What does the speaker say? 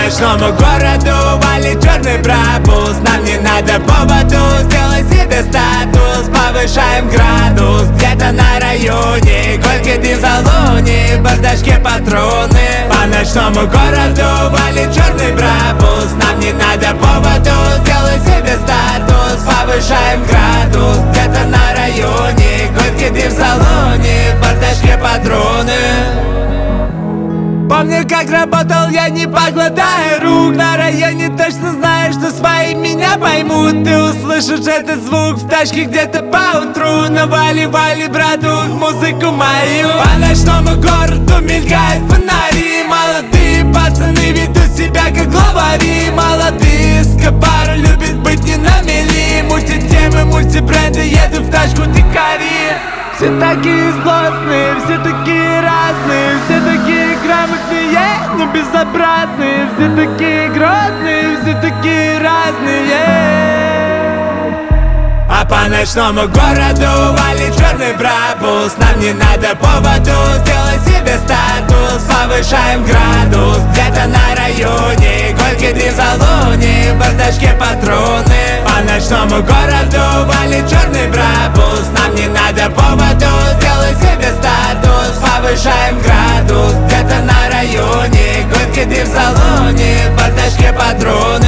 ночному городу валит черный пропуск. Нам не надо поводу, сделай себе статус. Повышаем градус где-то на районе. Горький дым в салоне, в бардачке патроны. По ночному городу валит черный пропуск. Нам не надо поводу, сделай себе статус. Повышаем градус где-то на районе. Горький дым в салоне, в бардачке патроны. Помню, как работал я, не покладая рук. На районе точно знаю, что свои меня поймут. Ты услышишь этот звук в тачке где-то поутру. Навали, братух, музыку мою. По ночному городу мелькают фонари. Молодые пацаны ведут себя как главари. Молодые скопары любят быть не на мели. Мультитемы, мультибренды, еду в тачку дикари. Все такие злостные, все такие разные, все такие грамотные, но безобразные. Все такие грозные, все такие разные. А по ночному городу валит черный пропуск. Нам не надо поводу, сделай себе статус. Повышаем градус где-то на районе. Горький дым в салоне, в бардачке патроны. По ночному городу валит черный пропуск. Нам не надо поводу, сделай себе статус. Повышаем градус где-то на районе. Горький дым в салоне, в бардачке патроны.